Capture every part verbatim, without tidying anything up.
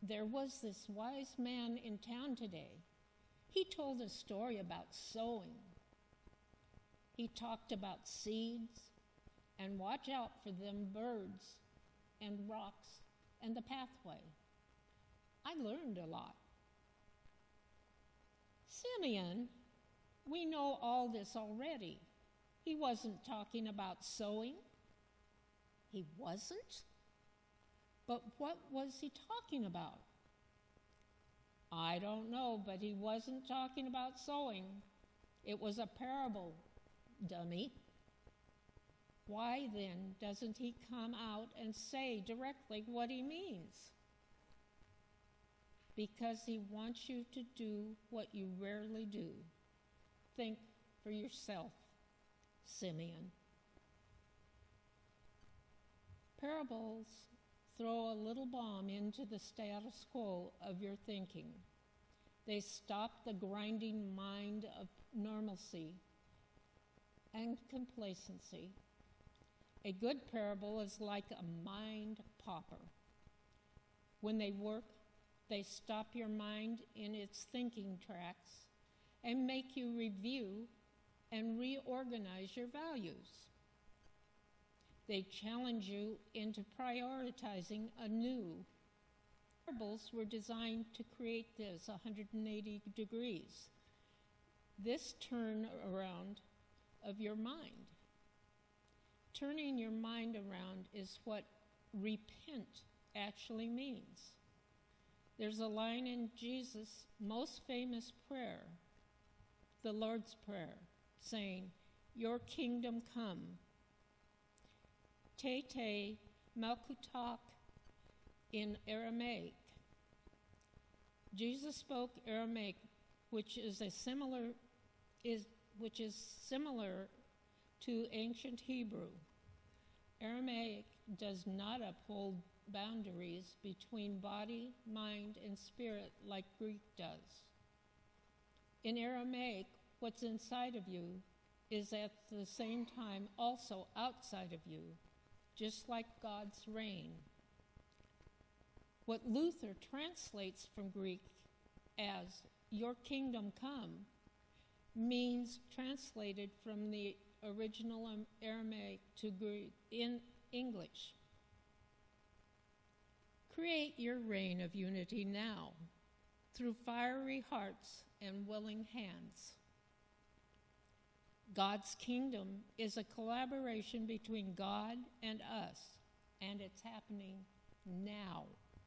there was this wise man in town today. He told a story about sowing. He talked about seeds and watch out for them birds and rocks and the pathway. I learned a lot. Simeon, we know all this already. He wasn't talking about sowing. He wasn't? But what was he talking about? I don't know, but he wasn't talking about sowing. It was a parable, dummy. Why then doesn't he come out and say directly what he means? Because he wants you to do what you rarely do. Think for yourself, Simeon. Parables throw a little bomb into the status quo of your thinking. They stop the grinding mind of normalcy and complacency. A good parable is like a mind popper. When they work, they stop your mind in its thinking tracks and make you review and reorganize your values. They challenge you into prioritizing anew. Parables were designed to create this one hundred eighty degrees, this turn around of your mind. Turning your mind around is what repent actually means. There's a line in Jesus' most famous prayer, the Lord's Prayer, saying, "Your kingdom come." Te te malkutak in Aramaic. Jesus spoke Aramaic, which is a similar is which is similar to ancient Hebrew. Aramaic does not uphold boundaries between body, mind, and spirit like Greek does. In Aramaic, what's inside of you is at the same time also outside of you, just like God's reign. What Luther translates from Greek as "your kingdom come" means, translated from the original Aramaic to Greek in English. Create your reign of unity now through fiery hearts and willing hands. God's kingdom is a collaboration between God and us, and it's happening now.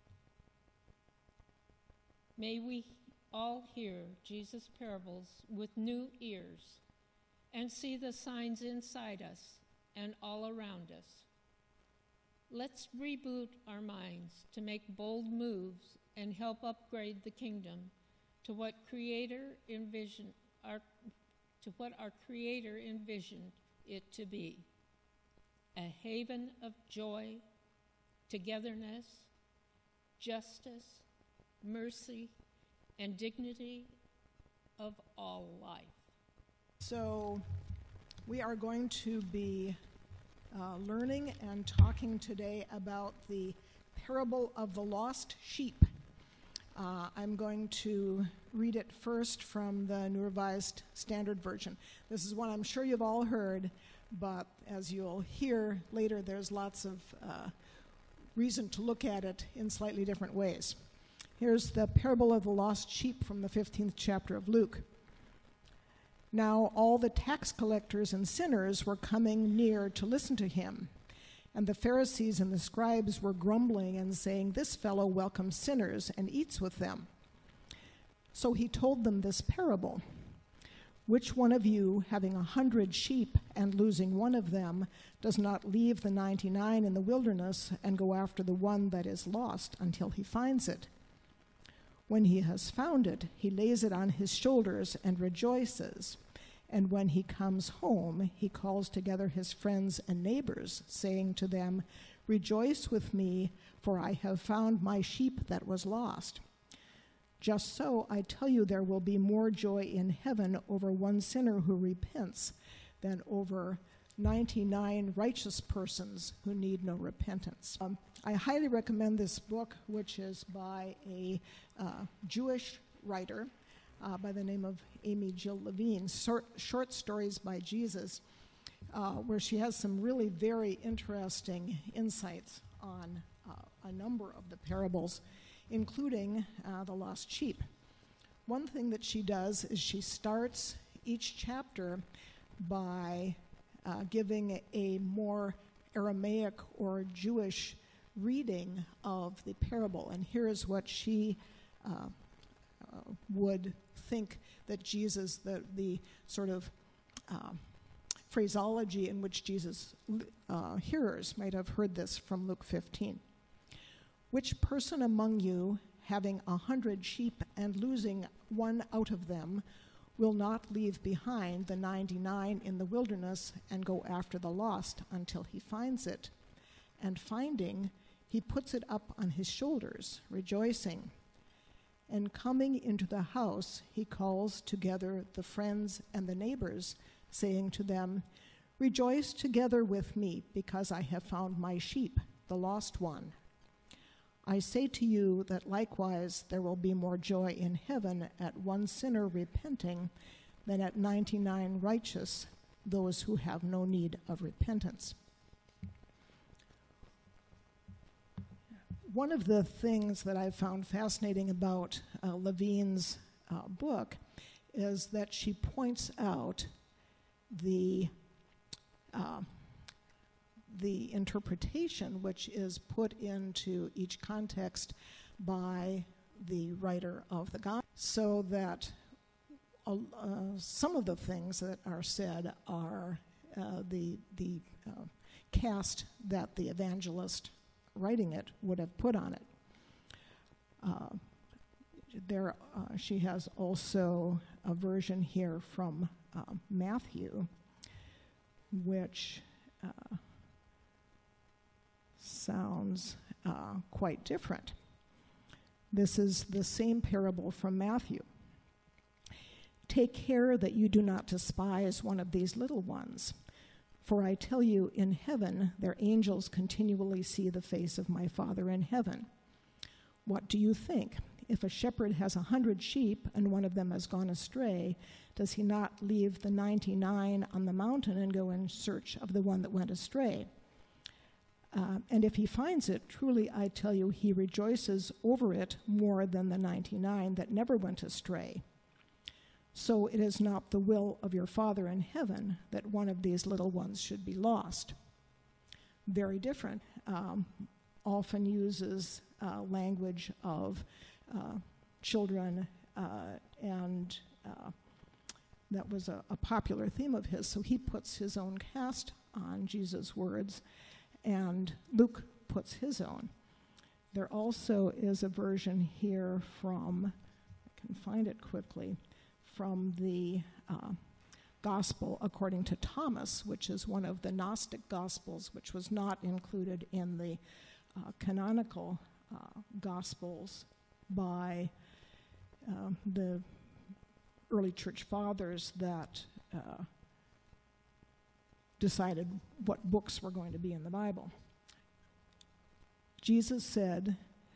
May we all hear Jesus' parables with new ears and see the signs inside us and all around us. Let's reboot our minds to make bold moves and help upgrade the kingdom to what Creator envisioned our to what our Creator envisioned it to be, a haven of joy, togetherness, justice, mercy, and dignity of all life. So we are going to be uh, learning and talking today about the parable of the lost sheep. Uh, I'm going to read it first from the New Revised Standard Version. This is one I'm sure you've all heard, but as you'll hear later, there's lots of uh, reason to look at it in slightly different ways. Here's the parable of the lost sheep from the fifteenth chapter of Luke. Now all the tax collectors and sinners were coming near to listen to him. And the Pharisees and the scribes were grumbling and saying, "This fellow welcomes sinners and eats with them." So he told them this parable. Which one of you, having a hundred sheep and losing one of them, does not leave the ninety-nine in the wilderness and go after the one that is lost until he finds it? When he has found it, he lays it on his shoulders and rejoices. And when he comes home, he calls together his friends and neighbors, saying to them, "Rejoice with me, for I have found my sheep that was lost." Just so, I tell you, there will be more joy in heaven over one sinner who repents than over ninety-nine righteous persons who need no repentance. Um, I highly recommend this book, which is by a uh, Jewish writer uh, by the name of Amy Jill Levine, Short, Short Stories by Jesus, uh, where she has some really very interesting insights on uh, a number of the parables, including uh, the lost sheep. One thing that she does is she starts each chapter by uh, giving a more Aramaic or Jewish reading of the parable. And here's what she uh, uh, would think that Jesus, the, the sort of uh, phraseology in which Jesus' uh, hearers might have heard this from Luke fifteen. Which person among you, having a hundred sheep and losing one out of them, will not leave behind the ninety-nine in the wilderness and go after the lost until he finds it? And finding, he puts it up on his shoulders, rejoicing. And coming into the house, he calls together the friends and the neighbors, saying to them, Rejoice together with me, because I have found my sheep, the lost one. I say to you that likewise there will be more joy in heaven at one sinner repenting than at ninety-nine righteous, those who have no need of repentance. One of the things that I've found fascinating about uh, Levine's uh, book is that she points out the uh, the interpretation which is put into each context by the writer of the gospel, so that uh, uh, some of the things that are said are uh, the the uh, cast that the evangelist writing it would have put on it. Uh, there, uh, she has also a version here from uh, Matthew, which uh, sounds uh, quite different. This is the same parable from Matthew. Take care that you do not despise one of these little ones, for I tell you, in heaven their angels continually see the face of my Father in heaven. What do you think? If a shepherd has a hundred sheep and one of them has gone astray, does he not leave the ninety-nine on the mountain and go in search of the one that went astray? Uh, and if he finds it, truly I tell you, he rejoices over it more than the ninety-nine that never went astray. So it is not the will of your Father in heaven that one of these little ones should be lost. Very different. Um, often uses uh, language of uh, children, uh, and uh, that was a, a popular theme of his. So he puts his own cast on Jesus' words, and Luke puts his own. There also is a version here from, I can find it quickly, from the uh, Gospel according to Thomas, which is one of the Gnostic Gospels, which was not included in the uh, canonical uh, Gospels by uh, the early church fathers that uh, decided what books were going to be in the Bible. Jesus said,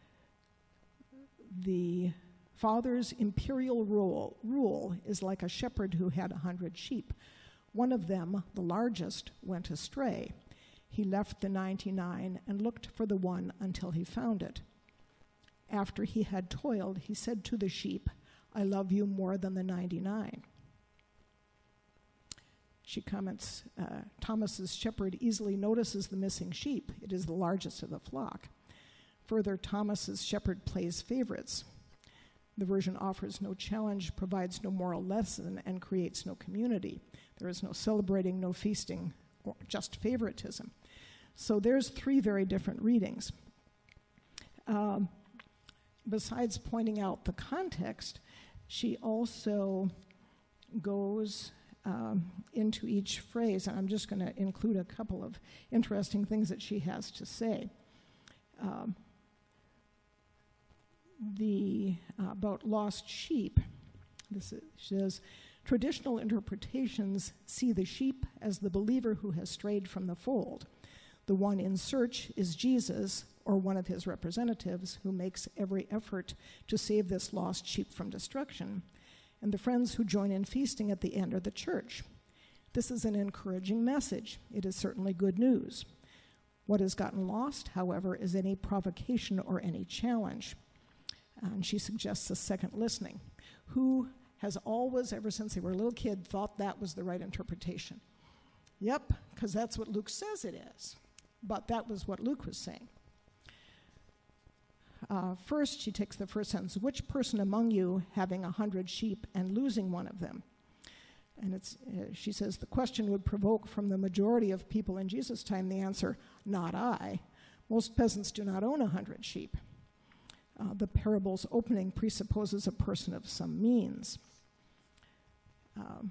the Father's imperial rule, rule is like a shepherd who had a hundred sheep. One of them, the largest, went astray. He left the ninety-nine and looked for the one until he found it. After he had toiled, he said to the sheep, I love you more than the ninety-nine. She comments, uh, Thomas's shepherd easily notices the missing sheep. It is the largest of the flock. Further, Thomas's shepherd plays favorites. The version offers no challenge, provides no moral lesson, and creates no community. There is no celebrating, no feasting, or just favoritism. So there's three very different readings. Um, besides pointing out the context, she also goes um, into each phrase, and I'm just going to include a couple of interesting things that she has to say. Um, the uh, about lost sheep. This is, she says, Traditional interpretations see the sheep as the believer who has strayed from the fold. The one in search is Jesus, or one of his representatives, who makes every effort to save this lost sheep from destruction. And the friends who join in feasting at the end are the church. This is an encouraging message. It is certainly good news. What has gotten lost, however, is any provocation or any challenge. And she suggests a second listening. Who has always, ever since they were a little kid, thought that was the right interpretation? Yep, because that's what Luke says it is. But that was what Luke was saying. Uh, first, she takes the first sentence, which person among you having a hundred sheep and losing one of them? And it's, uh, she says the question would provoke from the majority of people in Jesus' time the answer, not I. Most peasants do not own a hundred sheep. Uh, the parable's opening presupposes a person of some means. Um,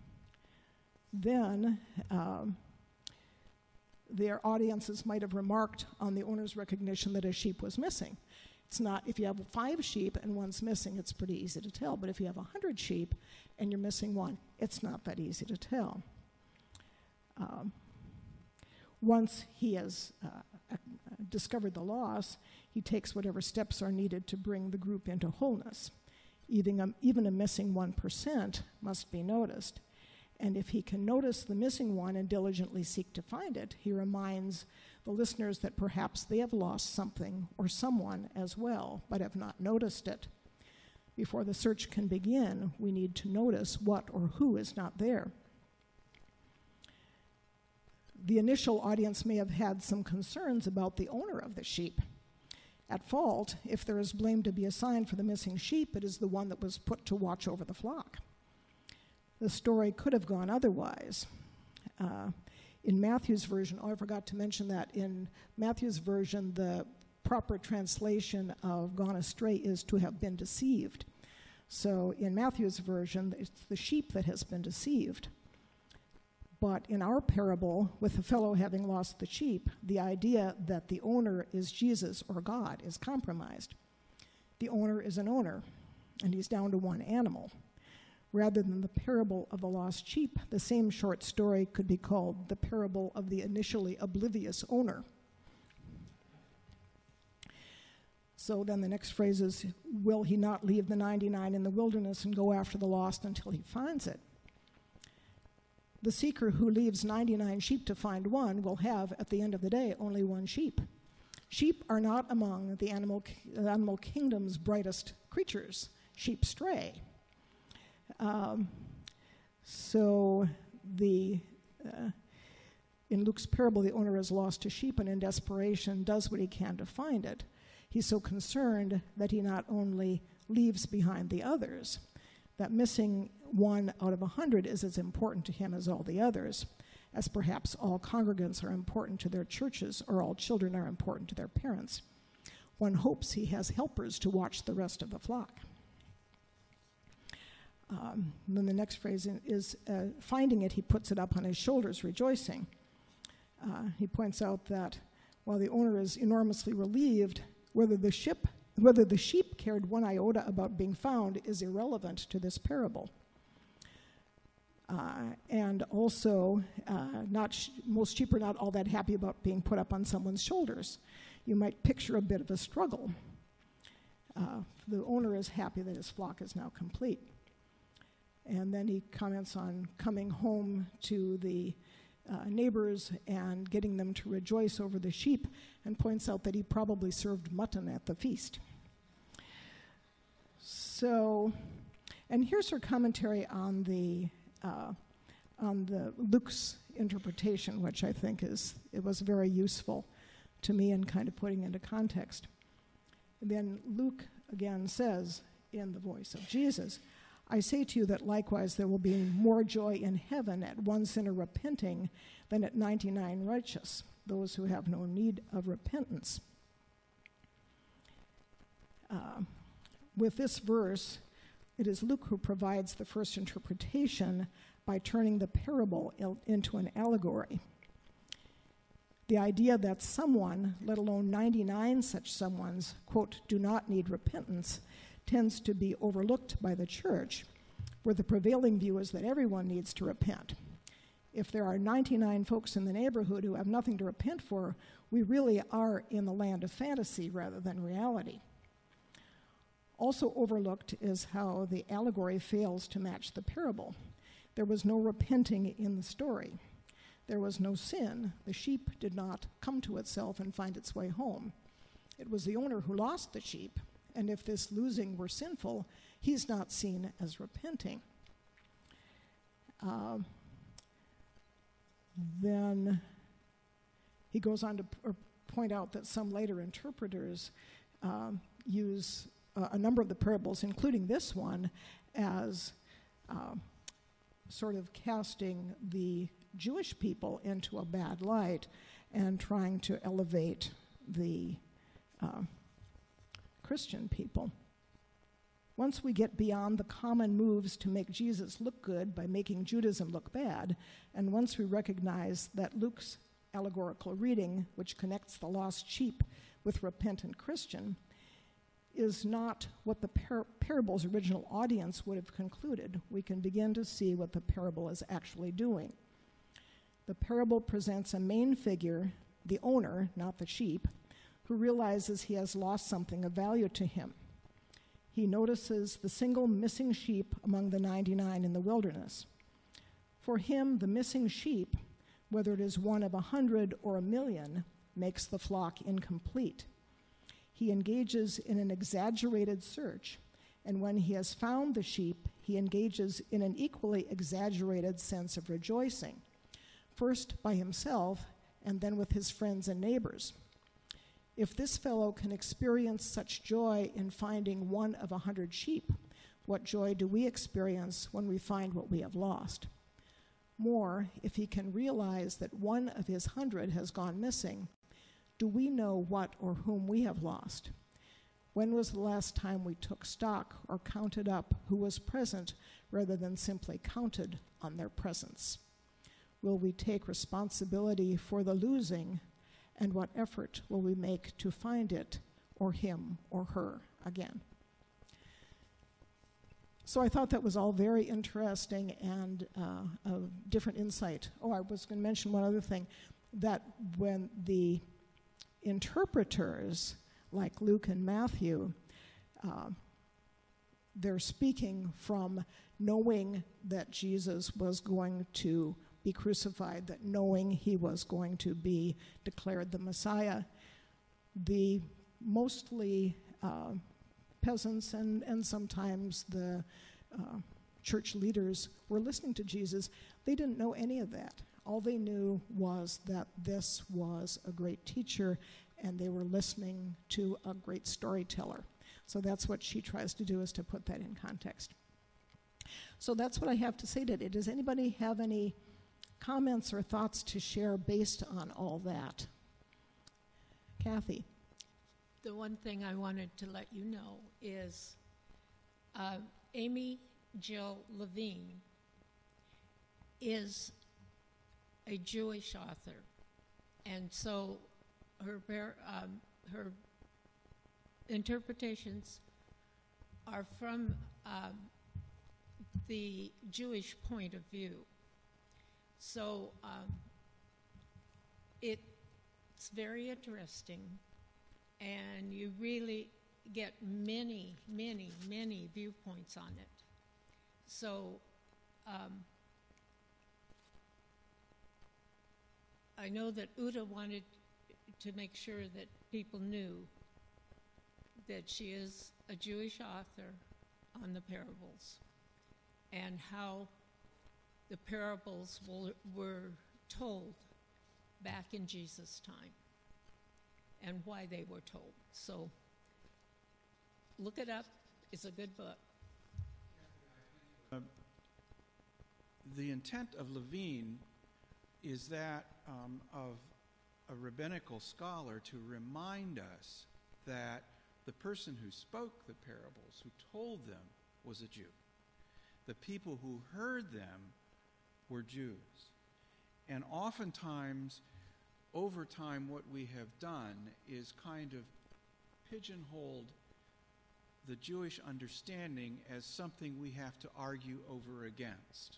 then um, their audiences might have remarked on the owner's recognition that a sheep was missing. It's not, if you have five sheep and one's missing, it's pretty easy to tell. But if you have a hundred sheep and you're missing one, it's not that easy to tell. Um, once he has uh, uh, discovered the loss, he takes whatever steps are needed to bring the group into wholeness. Even a, even a missing one percent must be noticed. And if he can notice the missing one and diligently seek to find it, he reminds the listeners that perhaps they have lost something or someone as well, but have not noticed it. Before the search can begin, we need to notice what or who is not there. The initial audience may have had some concerns about the owner of the sheep. At fault, if there is blame to be assigned for the missing sheep, it is the one that was put to watch over the flock. The story could have gone otherwise. Uh, in Matthew's version, oh, I forgot to mention that, in Matthew's version, the proper translation of gone astray is to have been deceived. So in Matthew's version, it's the sheep that has been deceived. But in our parable, with the fellow having lost the sheep, the idea that the owner is Jesus or God is compromised. The owner is an owner, and he's down to one animal. Rather than the parable of the lost sheep, the same short story could be called the parable of the initially oblivious owner. So then the next phrase is, will he not leave the ninety-nine in the wilderness and go after the lost until he finds it? The seeker who leaves ninety-nine sheep to find one will have, at the end of the day, only one sheep. Sheep are not among the animal, animal kingdom's brightest creatures. Sheep stray. Um, so the uh, in Luke's parable, the owner has lost a sheep and in desperation does what he can to find it. He's so concerned that he not only leaves behind the others, that missing one out of a hundred is as important to him as all the others, as perhaps all congregants are important to their churches or all children are important to their parents. One hopes he has helpers to watch the rest of the flock. Um, then the next phrase is, uh, finding it, he puts it up on his shoulders, rejoicing. Uh, he points out that while the owner is enormously relieved, whether the ship, whether the sheep cared one iota about being found is irrelevant to this parable. Uh, and also, uh, not sh- most sheep are not all that happy about being put up on someone's shoulders. You might picture a bit of a struggle. Uh, the owner is happy that his flock is now complete. And then he comments on coming home to the uh, neighbors and getting them to rejoice over the sheep, and points out that he probably served mutton at the feast. So, and here's her commentary on the uh, on the Luke's interpretation, which I think is it was very useful to me in kind of putting into context. And then Luke again says in the voice of Jesus, I say to you that likewise there will be more joy in heaven at one sinner repenting than at ninety-nine righteous, those who have no need of repentance. Uh, with this verse, it is Luke who provides the first interpretation by turning the parable il- into an allegory. The idea that someone, let alone ninety-nine such someones, quote, do not need repentance, tends to be overlooked by the church, where the prevailing view is that everyone needs to repent. If there are ninety-nine folks in the neighborhood who have nothing to repent for, we really are in the land of fantasy rather than reality. Also overlooked is how the allegory fails to match the parable. There was no repenting in the story. There was no sin. The sheep did not come to itself and find its way home. It was the owner who lost the sheep, and if this losing were sinful, he's not seen as repenting. Uh, then he goes on to p- point out that some later interpreters uh, use uh, a number of the parables, including this one, as uh, sort of casting the Jewish people into a bad light and trying to elevate the uh, Christian people. Once we get beyond the common moves to make Jesus look good by making Judaism look bad, and once we recognize that Luke's allegorical reading, which connects the lost sheep with repentant Christian, is not what the par- parable's original audience would have concluded, we can begin to see what the parable is actually doing. The parable presents a main figure, the owner, not the sheep, who realizes he has lost something of value to him. He notices the single missing sheep among the ninety-nine in the wilderness. For him, the missing sheep, whether it is one of a hundred or a million, makes the flock incomplete. He engages in an exaggerated search, and when he has found the sheep, he engages in an equally exaggerated sense of rejoicing, first by himself and then with his friends and neighbors. If this fellow can experience such joy in finding one of a hundred sheep, what joy do we experience when we find what we have lost? More, if he can realize that one of his hundred has gone missing, do we know what or whom we have lost? When was the last time we took stock or counted up who was present rather than simply counted on their presence? Will we take responsibility for the losing, and what effort will we make to find it, or him, or her again? So I thought that was all very interesting and uh, a different insight. Oh, I was going to mention one other thing, that when the interpreters, like Luke and Matthew, uh, they're speaking from knowing that Jesus was going to be crucified, that knowing he was going to be declared the Messiah. The mostly uh, peasants and, and sometimes the uh, church leaders were listening to Jesus. They didn't know any of that. All they knew was that this was a great teacher, and they were listening to a great storyteller. So that's what she tries to do, is to put that in context. So that's what I have to say today. Does anybody have any comments or thoughts to share based on all that? Kathy? The one thing I wanted to let you know is uh, Amy Jill Levine is a Jewish author, and so her um, her interpretations are from um, the Jewish point of view. So um, it's very interesting, and you really get many, many, many viewpoints on it. So um, I know that Uta wanted to make sure that people knew that she is a Jewish author on the parables, and how the parables will, were told back in Jesus' time, and why they were told. So look it up. It's a good book. Uh, the intent of Levine is that um, of a rabbinical scholar to remind us that the person who spoke the parables, who told them, was a Jew. The people who heard them were Jews. And oftentimes, over time, what we have done is kind of pigeonholed the Jewish understanding as something we have to argue over against.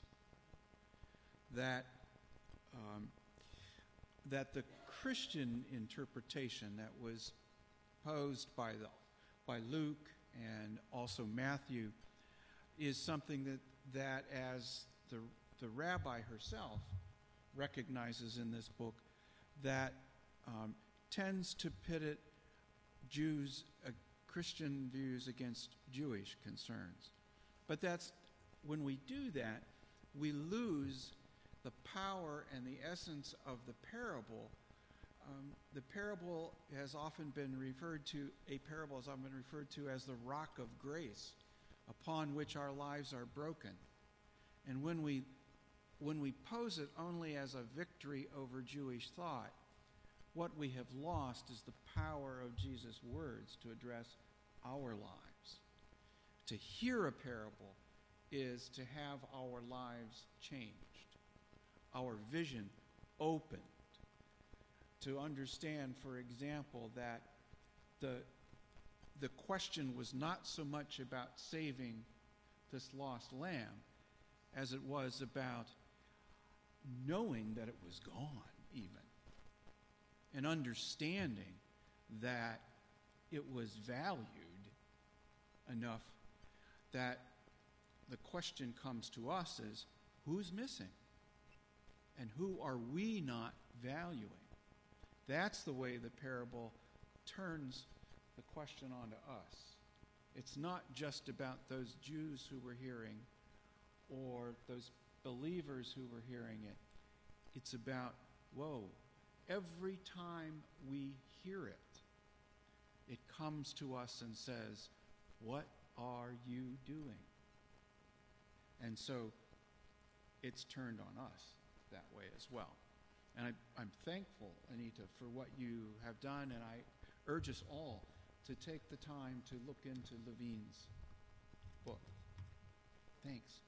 That, um, that the Christian interpretation that was posed by, the, by Luke and also Matthew is something that, that as the, the rabbi herself recognizes in this book, that um, tends to pit it Jews, uh, Christian views against Jewish concerns. But that's, when we do that, we lose the power and the essence of the parable. Um, the parable has often been referred to, a parable has often been referred to as the rock of grace upon which our lives are broken. And when we, when we pose it only as a victory over Jewish thought, what we have lost is the power of Jesus' words to address our lives. To hear a parable is to have our lives changed, our vision opened, to understand, for example, that the, the question was not so much about saving this lost lamb as it was about knowing that it was gone, even, and understanding that it was valued enough that the question comes to us is, who's missing? And who are we not valuing? That's the way the parable turns the question onto us. It's not just about those Jews who were hearing or those believers who were hearing it. It's about, whoa, every time we hear it, it comes to us and says, what are you doing? And so it's turned on us that way as well. And I, I'm thankful, Anita, for what you have done, and I urge us all to take the time to look into Levine's book. Thanks.